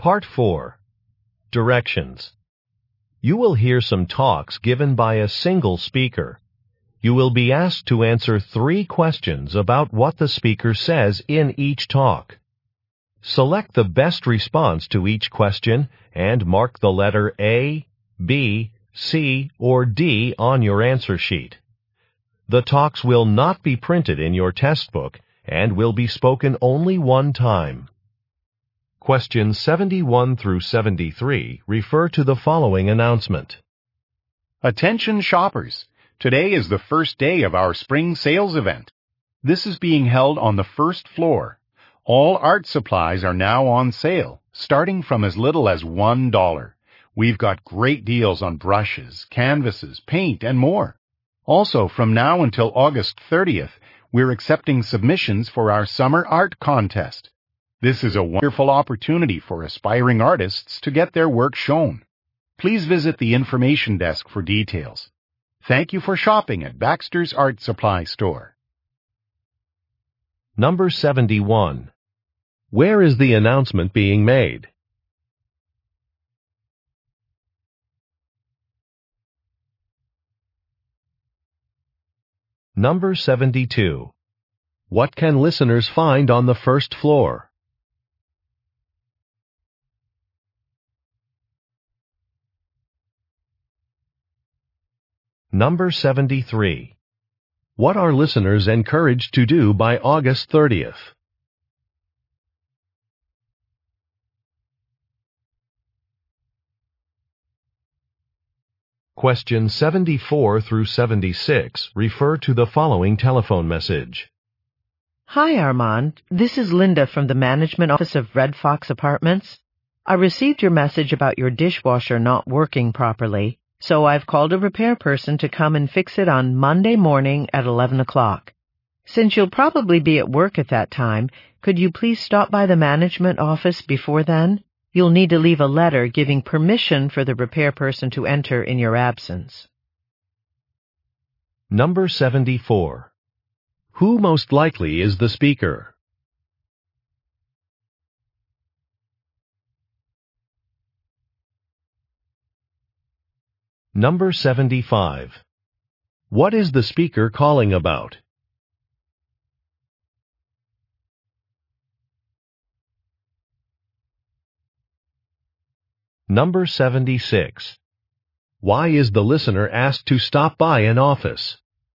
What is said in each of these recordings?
Part 4. Directions. You will hear some talks given by a single speaker. You will be asked to answer 3 questions about what the speaker says in each talk. Select the best response to each question and mark the letter A, B, C, or D on your answer sheet. The talks will not be printed in your test book and will be spoken only one time. Questions 71 through 73 refer to the following announcement. Attention shoppers! Today is the first day of our spring sales event. This is being held on the first floor. All art supplies are now on sale, starting from as little as $1. We've got great deals on brushes, canvases, paint, and more. Also, from now until August 30th, we're accepting submissions for our summer art contest. This is a wonderful opportunity for aspiring artists to get their work shown. Please visit the information desk for details. Thank you for shopping at Baxter's Art Supply Store. Number 71. Where is the announcement being made? Number 72. What can listeners find on the first floor? Number 73. What are listeners encouraged to do by August 30th? Questions 74 through 76 refer to the following telephone message. Hi, Armand. This is Linda from the management office of Red Fox Apartments. I received your message about your dishwasher not working properly, so I've called a repair person to come and fix it on Monday morning at 11 o'clock. Since you'll probably be at work at that time, could you please stop by the management office before then? You'll need to leave a letter giving permission for the repair person to enter in your absence. Number 74. Who most likely is the speaker? Number 75. What is the speaker calling about? Number 76. Why is the listener asked to stop by an office?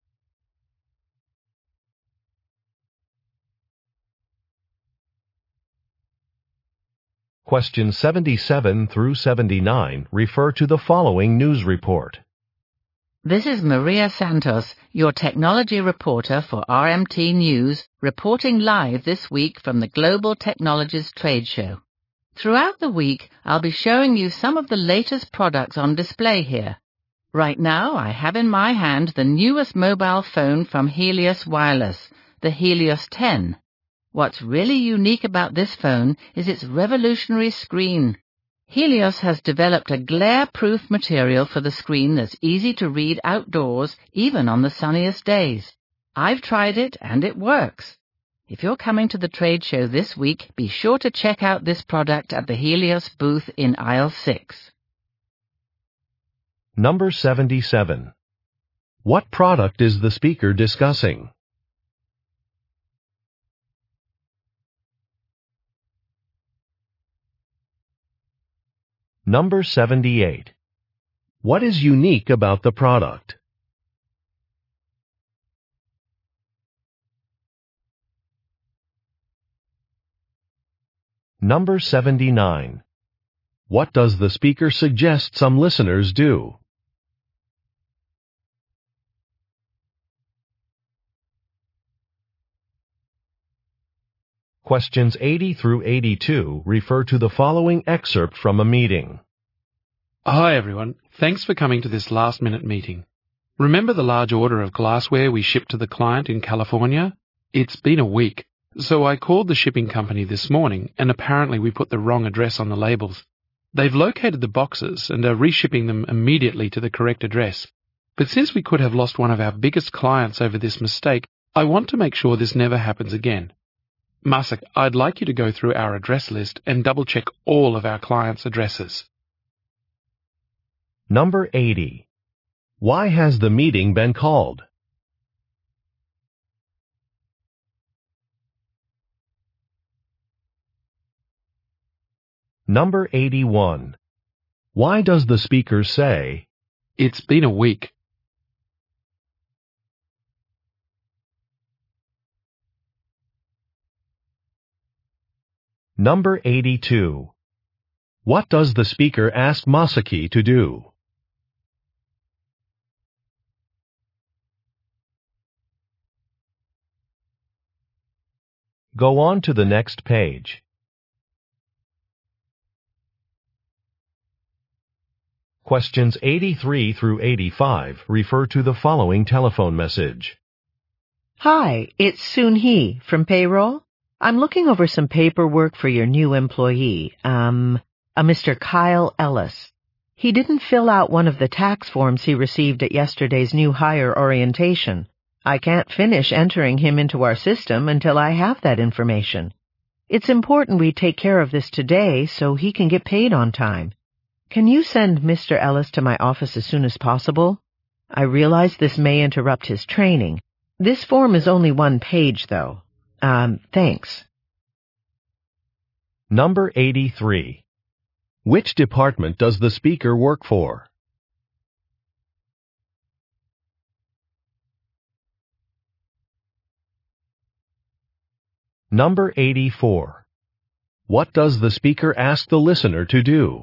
Questions 77 through 79 refer to the following news report. This is Maria Santos, your technology reporter for RMT News, reporting live this week from the Global Technologies Trade Show. Throughout the week, I'll be showing you some of the latest products on display here. Right now, I have in my hand the newest mobile phone from Helios Wireless, the Helios 10. What's really unique about this phone is its revolutionary screen. Helios has developed a glare-proof material for the screen that's easy to read outdoors, even on the sunniest days. I've tried it, and it works. If you're coming to the trade show this week, be sure to check out this product at the Helios booth in aisle 6. Number 77. What product is the speaker discussing? Number 78. What is unique about the product? Number 79. What does the speaker suggest some listeners do? Questions 80 through 82 refer to the following excerpt from a meeting. Hi everyone, thanks for coming to this last-minute meeting. Remember the large order of glassware we shipped to the client in California? It's been a week, so I called the shipping company this morning and apparently we put the wrong address on the labels. They've located the boxes and are reshipping them immediately to the correct address. But since we could have lost one of our biggest clients over this mistake, I want to make sure this never happens again. Masuk, I'd like you to go through our address list and double-check all of our clients' addresses. Number 80. Why has the meeting been called? Number 81. Why does the speaker say, It's been a week. Number 82. What does the speaker ask Masaki to do? Go on to the next page. Questions 83 through 85 refer to the following telephone message. Hi, it's Soon-hee from Payroll. I'm looking over some paperwork for your new employee, a Mr. Kyle Ellis. He didn't fill out one of the tax forms he received at yesterday's new hire orientation. I can't finish entering him into our system until I have that information. It's important we take care of this today so he can get paid on time. Can you send Mr. Ellis to my office as soon as possible? I realize this may interrupt his training. This form is only one page, though. Thanks. Number 83. Which department does the speaker work for? Number 84. What does the speaker ask the listener to do?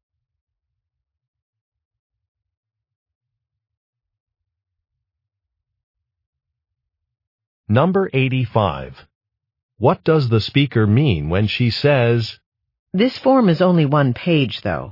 Number 85. What does the speaker mean when she says, This form is only one page, though.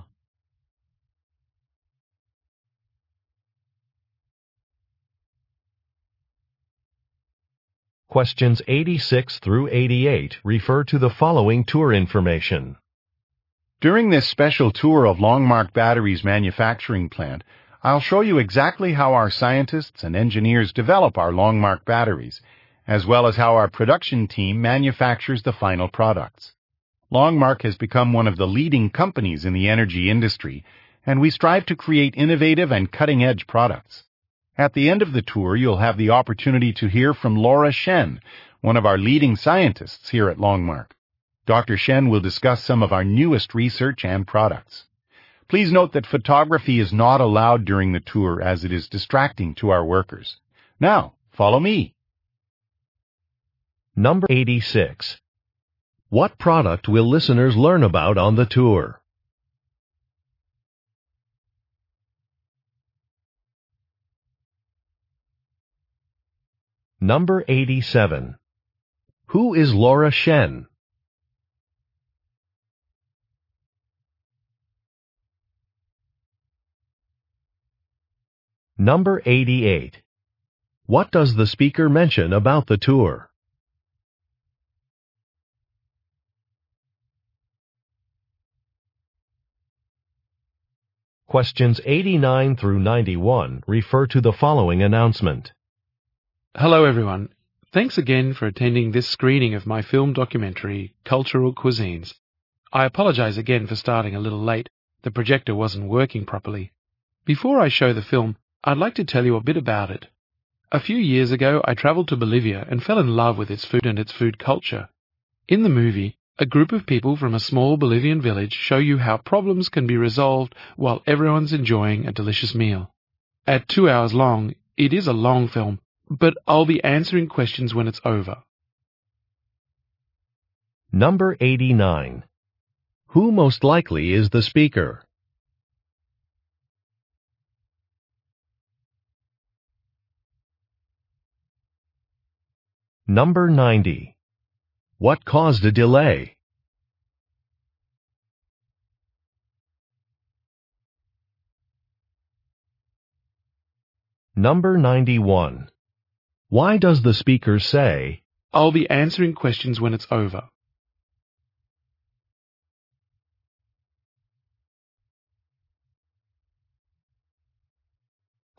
Questions 86 through 88 refer to the following tour information. During this special tour of Longmark Batteries manufacturing plant, I'll show you exactly how our scientists and engineers develop our Longmark batteries, as well as how our production team manufactures the final products. Longmark has become one of the leading companies in the energy industry, and we strive to create innovative and cutting-edge products. At the end of the tour, you'll have the opportunity to hear from Laura Shen, one of our leading scientists here at Longmark. Dr. Shen will discuss some of our newest research and products. Please note that photography is not allowed during the tour as it is distracting to our workers. Now, follow me. Number 86. What product will listeners learn about on the tour? Number 87. Who is Laura Shen? Number 88. What does the speaker mention about the tour? Questions 89 through 91 refer to the following announcement. Hello everyone. Thanks again for attending this screening of my film documentary, Cultural Cuisines. I apologize again for starting a little late. The projector wasn't working properly. Before I show the film, I'd like to tell you a bit about it. A few years ago, I traveled to Bolivia and fell in love with its food and its food culture. In the movie, a group of people from a small Bolivian village show you how problems can be resolved while everyone's enjoying a delicious meal. At 2 hours long, it is a long film, but I'll be answering questions when it's over. Number 89. Who most likely is the speaker? Number 90. What caused a delay? Number 91. Why does the speaker say, I'll be answering questions when it's over?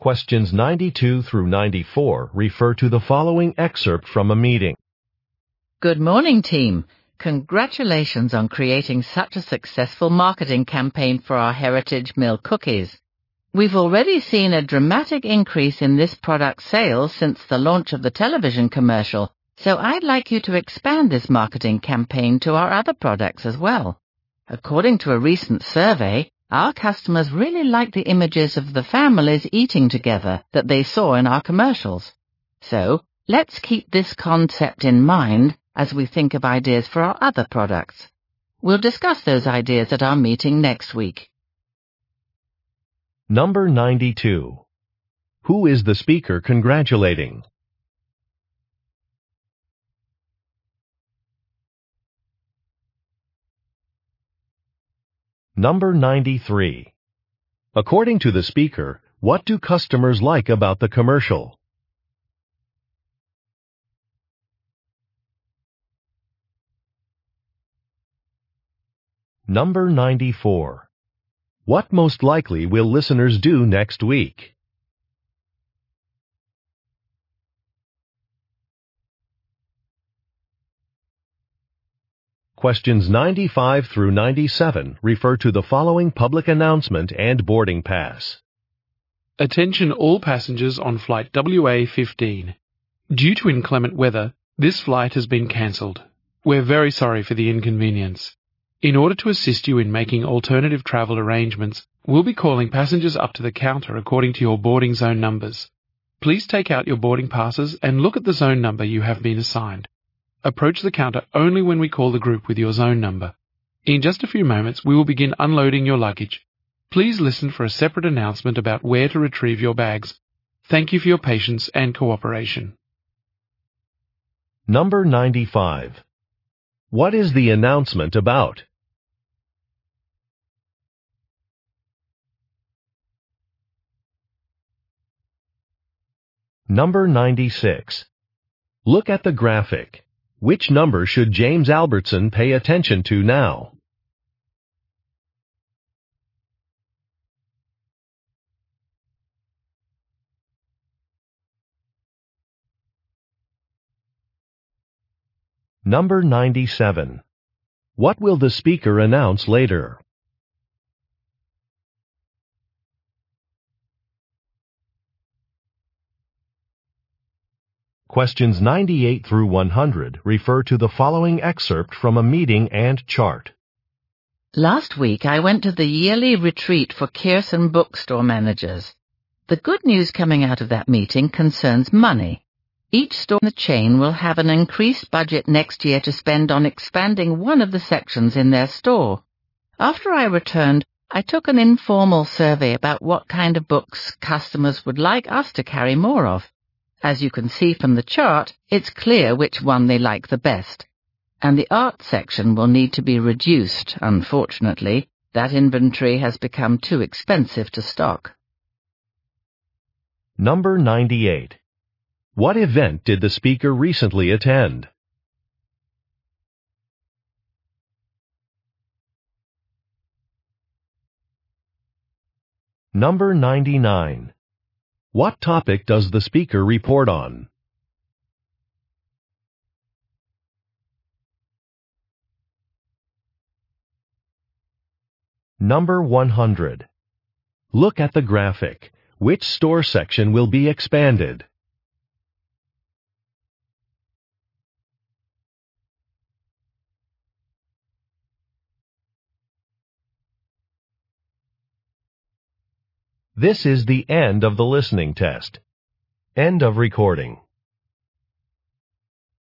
Questions 92 through 94 refer to the following excerpt from a meeting. Good morning, team. Congratulations on creating such a successful marketing campaign for our Heritage Mill cookies. We've already seen a dramatic increase in this product's sales since the launch of the television commercial, so I'd like you to expand this marketing campaign to our other products as well. According to a recent survey, our customers really like the images of the families eating together that they saw in our commercials. So, let's keep this concept in mind as we think of ideas for our other products. We'll discuss those ideas at our meeting next week. Number 92. Who is the speaker congratulating? Number 93. According to the speaker, what do customers like about the commercial? Number 94. What most likely will listeners do next week? Questions 95 through 97 refer to the following public announcement and boarding pass. Attention all passengers on flight WA15. Due to inclement weather, this flight has been cancelled. We're very sorry for the inconvenience. In order to assist you in making alternative travel arrangements, we'll be calling passengers up to the counter according to your boarding zone numbers. Please take out your boarding passes and look at the zone number you have been assigned. Approach the counter only when we call the group with your zone number. In just a few moments, we will begin unloading your luggage. Please listen for a separate announcement about where to retrieve your bags. Thank you for your patience and cooperation. Number 95. What is the announcement about? Number 96. Look at the graphic. Which number should James Albertson pay attention to now? Number 97. What will the speaker announce later? Questions 98 through 100 refer to the following excerpt from a meeting and chart. Last week I went to the yearly retreat for Kearson bookstore managers. The good news coming out of that meeting concerns money. Each store in the chain will have an increased budget next year to spend on expanding one of the sections in their store. After I returned, I took an informal survey about what kind of books customers would like us to carry more of. As you can see from the chart, it's clear which one they like the best. And the art section will need to be reduced, unfortunately. That inventory has become too expensive to stock. Number 98. What event did the speaker recently attend? Number 99. What topic does the speaker report on? Number 100. Look at the graphic. Which store section will be expanded? This is the end of the listening test. End of recording.